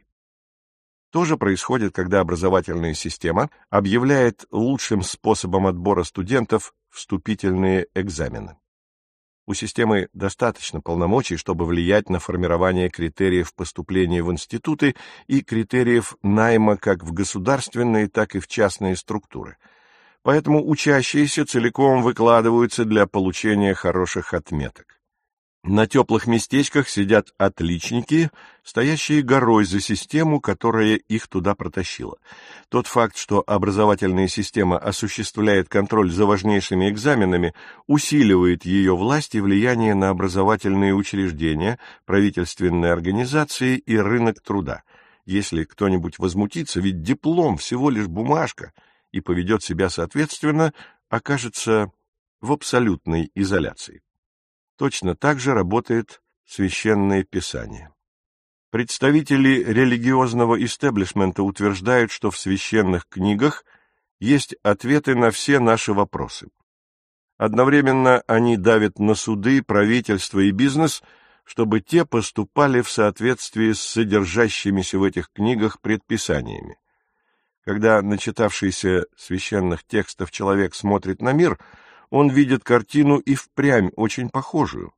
То же происходит, когда образовательная система объявляет лучшим способом отбора студентов вступительные экзамены. У системы достаточно полномочий, чтобы влиять на формирование критериев поступления в институты и критериев найма как в государственные, так и в частные структуры. Поэтому учащиеся целиком выкладываются для получения хороших отметок. На теплых местечках сидят отличники, стоящие горой за систему, которая их туда протащила. Тот факт, что образовательная система осуществляет контроль за важнейшими экзаменами, усиливает ее власть и влияние на образовательные учреждения, правительственные организации и рынок труда. Если кто-нибудь возмутится, ведь диплом всего лишь бумажка, и поведет себя соответственно, окажется в абсолютной изоляции. Точно так же работает Священное Писание. Представители религиозного истеблишмента утверждают, что в священных книгах есть ответы на все наши вопросы. Одновременно они давят на суды, правительство и бизнес, чтобы те поступали в соответствии с содержащимися в этих книгах предписаниями. Когда начитавшийся священных текстов человек смотрит на мир, он видит картину и впрямь очень похожую.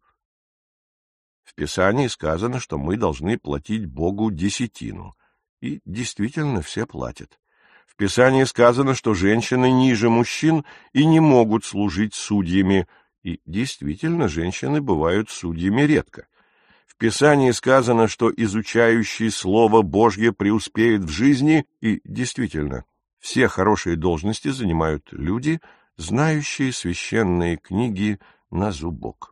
В Писании сказано, что мы должны платить Богу десятину, и действительно все платят. В Писании сказано, что женщины ниже мужчин и не могут служить судьями, и действительно женщины бывают судьями редко. В Писании сказано, что изучающий Слово Божье преуспеет в жизни, и действительно все хорошие должности занимают люди, знающие священные книги на зубок.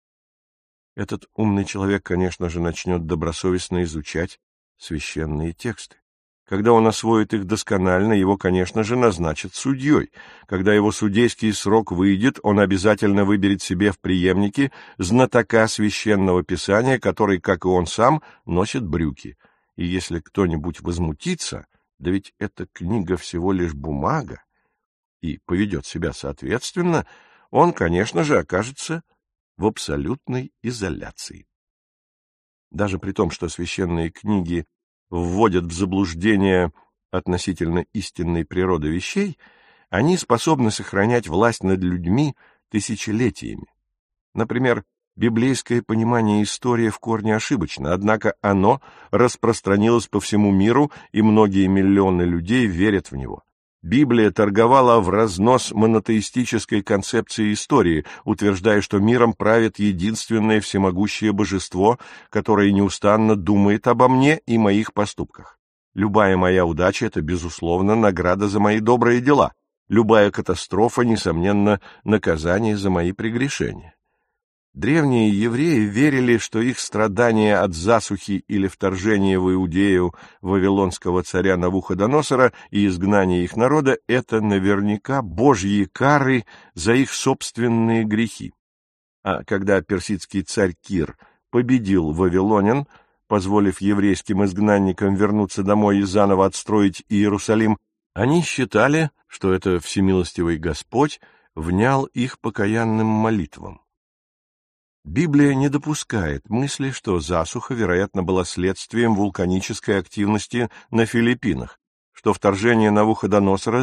Этот умный человек, конечно же, начнет добросовестно изучать священные тексты. Когда он освоит их досконально, его, конечно же, назначат судьей. Когда его судейский срок выйдет, он обязательно выберет себе в преемники знатока священного писания, который, как и он сам, носит брюки. И если кто-нибудь возмутится, да ведь эта книга всего лишь бумага, и поведет себя соответственно, он, конечно же, окажется в абсолютной изоляции. Даже при том, что священные книги вводят в заблуждение относительно истинной природы вещей, они способны сохранять власть над людьми тысячелетиями. Например, библейское понимание истории в корне ошибочно, однако оно распространилось по всему миру, и многие миллионы людей верят в него. Библия торговала вразнос монотеистической концепцией истории, утверждая, что миром правит единственное всемогущее божество, которое неустанно думает обо мне и моих поступках. Любая моя удача — это, безусловно, награда за мои добрые дела. Любая катастрофа, несомненно, наказание за мои прегрешения. Древние евреи верили, что их страдания от засухи или вторжения в Иудею вавилонского царя Навуходоносора и изгнание их народа — это наверняка божьи кары за их собственные грехи. А когда персидский царь Кир победил вавилонян, позволив еврейским изгнанникам вернуться домой и заново отстроить Иерусалим, они считали, что это всемилостивый Господь внял их покаянным молитвам. Библия не допускает мысли, что засуха, вероятно, была следствием вулканической активности на Филиппинах, что вторжение Навуходоносора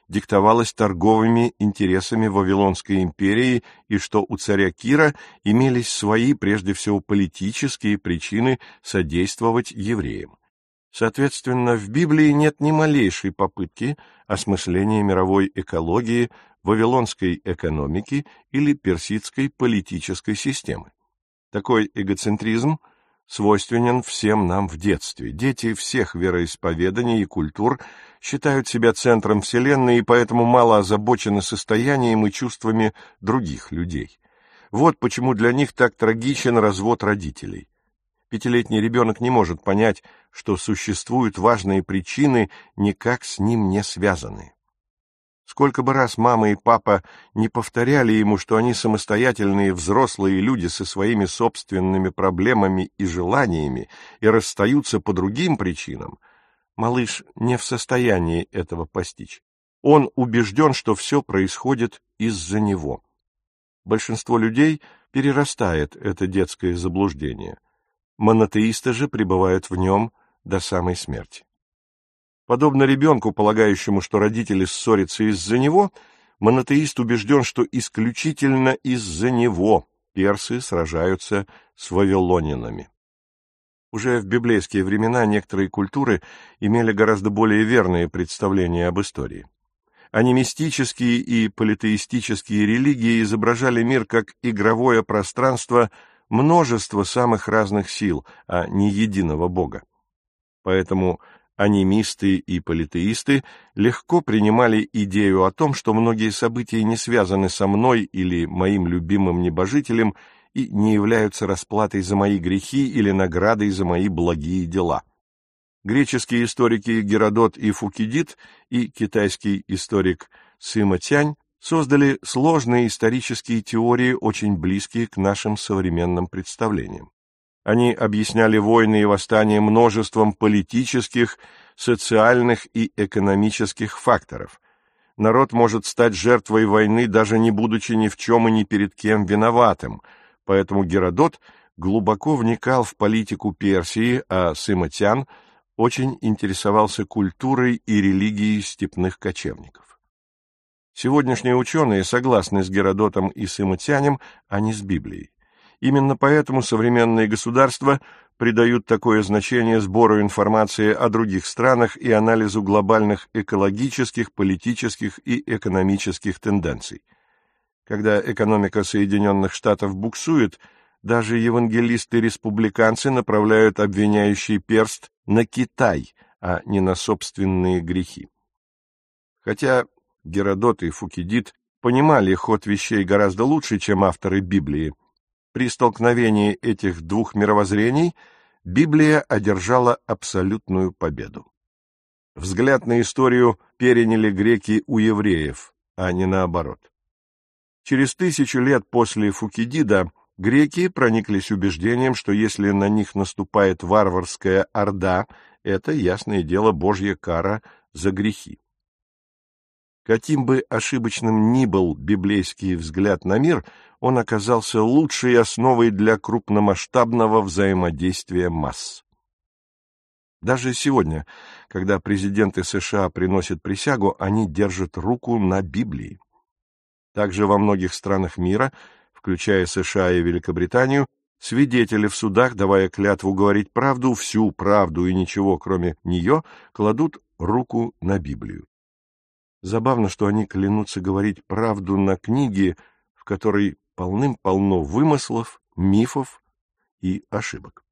диктовалось торговыми интересами Вавилонской империи и что у царя Кира имелись свои, прежде всего, политические причины содействовать евреям. Соответственно, в Библии нет ни малейшей попытки осмысления мировой экологии, вавилонской экономики или персидской политической системы. Такой эгоцентризм свойственен всем нам в детстве. Дети всех вероисповеданий и культур считают себя центром Вселенной и поэтому мало озабочены состоянием и чувствами других людей. Вот почему для них так трагичен развод родителей. Пятилетний ребенок не может понять, что существуют важные причины, никак с ним не связанные. Сколько бы раз мама и папа не повторяли ему, что они самостоятельные взрослые люди со своими собственными проблемами и желаниями и расстаются по другим причинам, малыш не в состоянии этого постичь. Он убежден, что все происходит из-за него. Большинство людей перерастает это детское заблуждение. Монотеисты же пребывают в нем до самой смерти. Подобно ребенку, полагающему, что родители ссорятся из-за него, монотеист убежден, что исключительно из-за него персы сражаются с вавилонянами. Уже в библейские времена некоторые культуры имели гораздо более верные представления об истории. Анимистические и политеистические религии изображали мир как игровое пространство множества самых разных сил, а не единого Бога. Поэтому анимисты и политеисты легко принимали идею о том, что многие события не связаны со мной или моим любимым небожителем и не являются расплатой за мои грехи или наградой за мои благие дела. Греческие историки Геродот и Фукидид и китайский историк Сыма Тянь создали сложные исторические теории, очень близкие к нашим современным представлениям. Они объясняли войны и восстания множеством политических, социальных и экономических факторов. Народ может стать жертвой войны, даже не будучи ни в чем и ни перед кем виноватым, поэтому Геродот глубоко вникал в политику Персии, а Сыма Тянь очень интересовался культурой и религией степных кочевников. Сегодняшние ученые согласны с Геродотом и Сыма Тянем, а не с Библией. Именно поэтому современные государства придают такое значение сбору информации о других странах и анализу глобальных экологических, политических и экономических тенденций. Когда экономика Соединенных Штатов буксует, даже евангелисты-республиканцы направляют обвиняющий перст на Китай, а не на собственные грехи. Хотя Геродот и Фукидид понимали ход вещей гораздо лучше, чем авторы Библии, при столкновении этих двух мировоззрений Библия одержала абсолютную победу. Взгляд на историю переняли греки у евреев, а не наоборот. Через 1000 лет после Фукидида греки прониклись убеждением, что если на них наступает варварская орда, это, ясное дело, Божья кара за грехи. Каким бы ошибочным ни был библейский взгляд на мир, он оказался лучшей основой для крупномасштабного взаимодействия масс. Даже сегодня, когда президенты США приносят присягу, они держат руку на Библии. Также во многих странах мира, включая США и Великобританию, свидетели в судах, давая клятву говорить правду, всю правду и ничего, кроме нее, кладут руку на Библию. Забавно, что они клянутся говорить правду на книге, в которой полным-полно вымыслов, мифов и ошибок.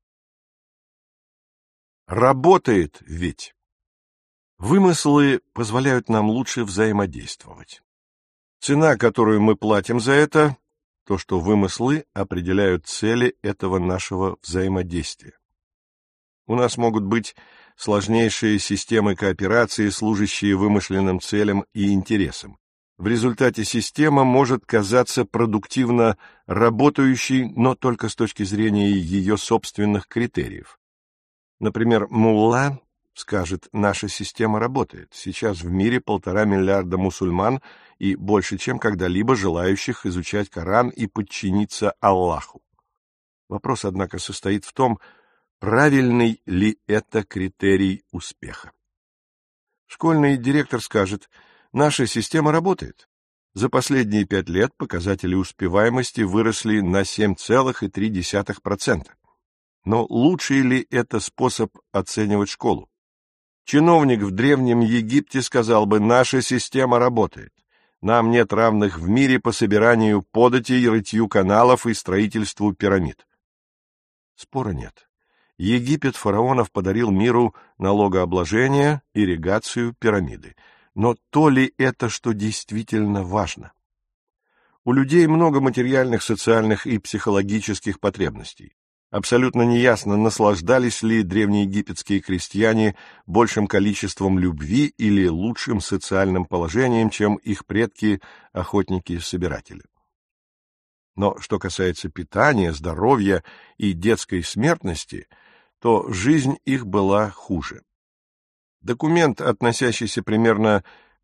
Работает ведь! Вымыслы позволяют нам лучше взаимодействовать. Цена, которую мы платим за это, то, что вымыслы определяют цели этого нашего взаимодействия. У нас могут быть сложнейшие системы кооперации, служащие вымышленным целям и интересам. В результате система может казаться продуктивно работающей, но только с точки зрения ее собственных критериев. Например, мулла скажет: наша система работает. Сейчас в мире 1,5 миллиарда мусульман и больше, чем когда-либо желающих изучать Коран и подчиниться Аллаху. Вопрос, однако, состоит в том, правильный ли это критерий успеха. Школьный директор скажет: Наша система работает. За последние 5 лет показатели успеваемости выросли на 7,3%. Но лучший ли это способ оценивать школу? Чиновник в Древнем Египте сказал бы: наша система работает. Нам нет равных в мире по собиранию податей, рытью каналов и строительству пирамид. Спора нет. Египет фараонов подарил миру налогообложение, ирригацию, пирамиды. Но то ли это, что действительно важно? У людей много материальных, социальных и психологических потребностей. Абсолютно неясно, наслаждались ли древнеегипетские крестьяне большим количеством любви или лучшим социальным положением, чем их предки, охотники-собиратели. Но что касается питания, здоровья и детской смертности, то жизнь их была хуже. Документ, относящийся примерно к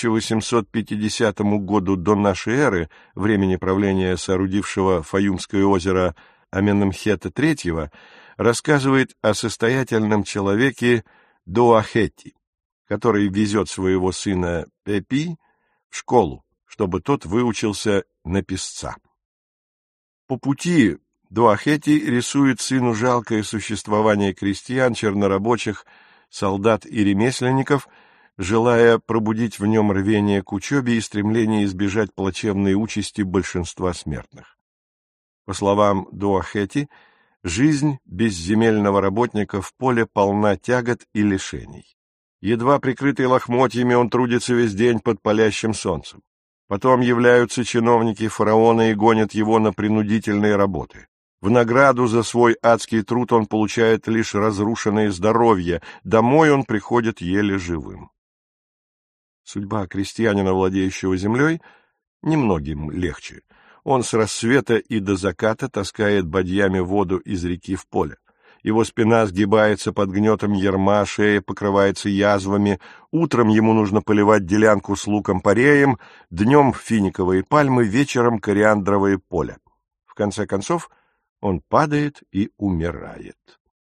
1850 году до нашей эры, времени правления соорудившего Фаюмское озеро Аменемхета III, рассказывает о состоятельном человеке Дуахети, который везет своего сына Пепи в школу, чтобы тот выучился на писца. По пути Дуахети рисует сыну жалкое существование крестьян, чернорабочих, солдат и ремесленников, желая пробудить в нем рвение к учебе и стремление избежать плачевной участи большинства смертных. По словам Дуахети, жизнь безземельного работника в поле полна тягот и лишений. Едва прикрытый лохмотьями, он трудится весь день под палящим солнцем. Потом являются чиновники фараона и гонят его на принудительные работы. В награду за свой адский труд он получает лишь разрушенное здоровье, домой он приходит еле живым. Судьба крестьянина, владеющего землей, немногим легче. Он с рассвета и до заката таскает бадьями воду из реки в поле. Его спина сгибается под гнетом ярма, шея покрывается язвами, утром ему нужно поливать делянку с луком-пореем, днем финиковые пальмы, вечером кориандровое поле. В конце концов, он падает и умирает.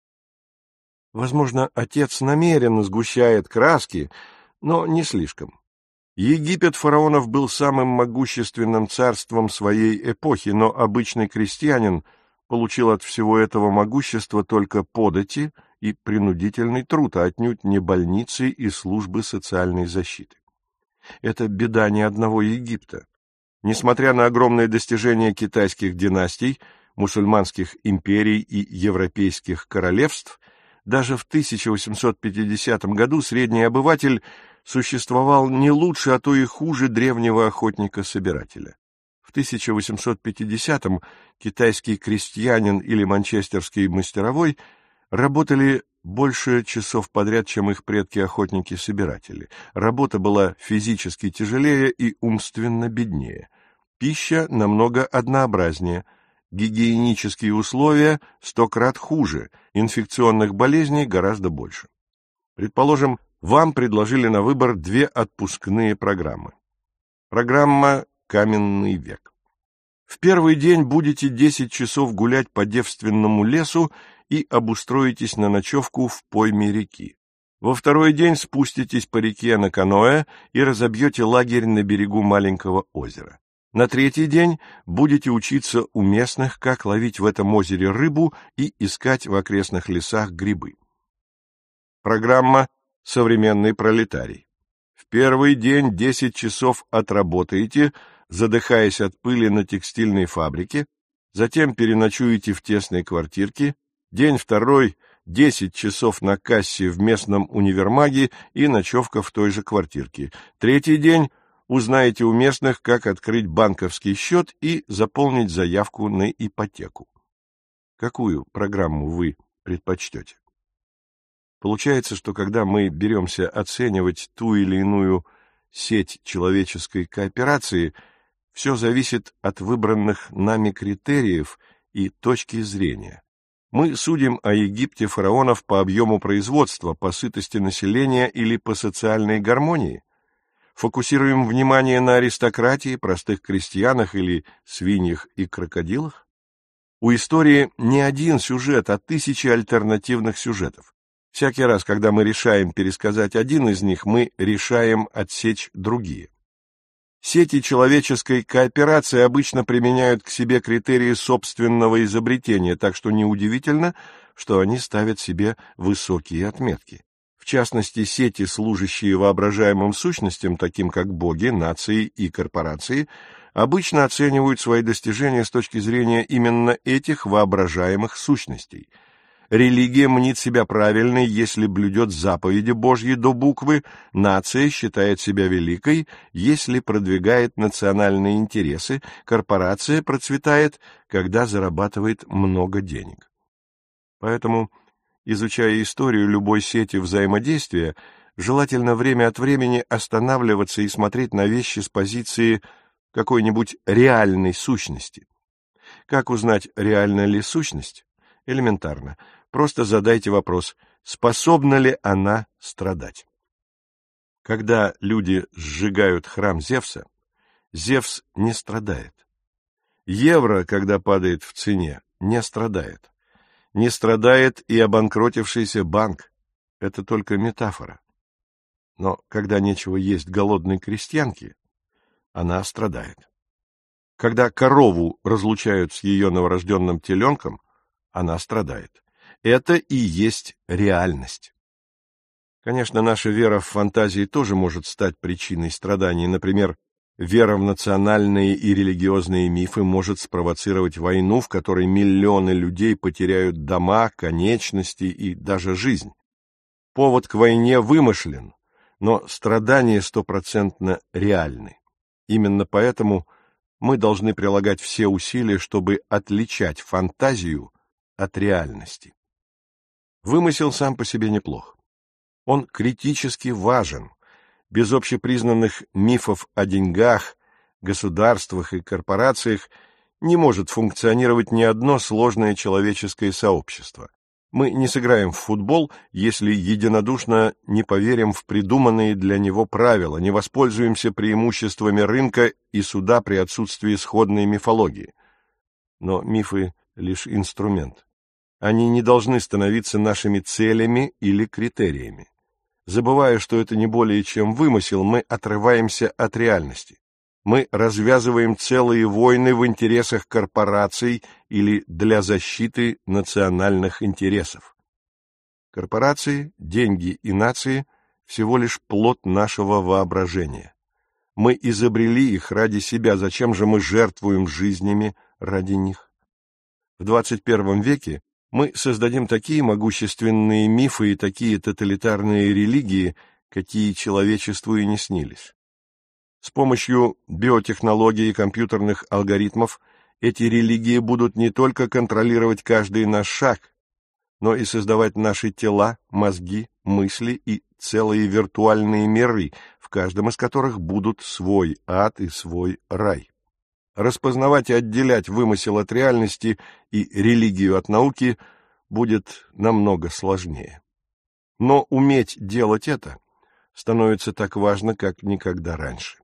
Возможно, отец намеренно сгущает краски, но не слишком. Египет фараонов был самым могущественным царством своей эпохи, но обычный крестьянин получил от всего этого могущества только подати и принудительный труд, а отнюдь не больницы и службы социальной защиты. Это беда не одного Египта. Несмотря на огромные достижения китайских династий, мусульманских империй и европейских королевств, даже в 1850 году средний обыватель существовал не лучше, а то и хуже древнего охотника-собирателя. В 1850-м китайский крестьянин или манчестерский мастеровой работали больше часов подряд, чем их предки-охотники-собиратели. Работа была физически тяжелее и умственно беднее. Пища намного однообразнее. Гигиенические условия 100 крат хуже, инфекционных болезней гораздо больше. Предположим, вам предложили на выбор 2 отпускные программы. Программа «Каменный век». В первый день будете 10 часов гулять по девственному лесу и обустроитесь на ночевку в пойме реки. Во второй день спуститесь по реке на каноэ и разобьете лагерь на берегу маленького озера. На третий день будете учиться у местных, как ловить в этом озере рыбу и искать в окрестных лесах грибы. Программа «Современный пролетарий». В первый день 10 часов отработаете, задыхаясь от пыли на текстильной фабрике, затем переночуете в тесной квартирке, день второй 10 часов на кассе в местном универмаге и ночевка в той же квартирке. Третий день узнаете у местных, как открыть банковский счет и заполнить заявку на ипотеку. Какую программу вы предпочтете? Получается, что когда мы беремся оценивать ту или иную сеть человеческой кооперации, все зависит от выбранных нами критериев и точки зрения. Мы судим о Египте фараонов по объему производства, по сытости населения или по социальной гармонии? Фокусируем внимание на аристократии, простых крестьянах или свиньях и крокодилах? У истории не один сюжет, а тысячи альтернативных сюжетов. Всякий раз, когда мы решаем пересказать один из них, мы решаем отсечь другие. Сети человеческой кооперации обычно применяют к себе критерии собственного изобретения, так что неудивительно, что они ставят себе высокие отметки. В частности, сети, служащие воображаемым сущностям, таким как боги, нации и корпорации, обычно оценивают свои достижения с точки зрения именно этих воображаемых сущностей. Религия мнит себя правильной, если блюдет заповеди Божьи до буквы, нация считает себя великой, если продвигает национальные интересы, корпорация процветает, когда зарабатывает много денег. Поэтому, изучая историю любой сети взаимодействия, желательно время от времени останавливаться и смотреть на вещи с позиции какой-нибудь реальной сущности. Как узнать, реальна ли сущность? Элементарно. Просто задайте вопрос, способна ли она страдать. Когда люди сжигают храм Зевса, Зевс не страдает. Евро, когда падает в цене, не страдает. Не страдает и обанкротившийся банк. Это только метафора. Но когда нечего есть голодной крестьянке, она страдает. Когда корову разлучают с ее новорожденным теленком, она страдает. Это и есть реальность. Конечно, наша вера в фантазии тоже может стать причиной страданий. Например, вера в национальные и религиозные мифы может спровоцировать войну, в которой миллионы людей потеряют дома, конечности и даже жизнь. Повод к войне вымышлен, но страдания стопроцентно реальны. Именно поэтому мы должны прилагать все усилия, чтобы отличать фантазию от реальности. Вымысел сам по себе неплох. Он критически важен. Без общепризнанных мифов о деньгах, государствах и корпорациях не может функционировать ни одно сложное человеческое сообщество. Мы не сыграем в футбол, если единодушно не поверим в придуманные для него правила, не воспользуемся преимуществами рынка и суда при отсутствии сходной мифологии. Но мифы — лишь инструмент. Они не должны становиться нашими целями или критериями. Забывая, что это не более чем вымысел, мы отрываемся от реальности. Мы развязываем целые войны в интересах корпораций или для защиты национальных интересов. Корпорации, деньги и нации – всего лишь плод нашего воображения. Мы изобрели их ради себя, зачем же мы жертвуем жизнями ради них? В 21 веке мы создадим такие могущественные мифы и такие тоталитарные религии, какие человечеству и не снились. С помощью биотехнологий и компьютерных алгоритмов эти религии будут не только контролировать каждый наш шаг, но и создавать наши тела, мозги, мысли и целые виртуальные миры, в каждом из которых будут свой ад и свой рай. Распознавать и отделять вымысел от реальности и религию от науки будет намного сложнее. Но уметь делать это становится так важно, как никогда раньше.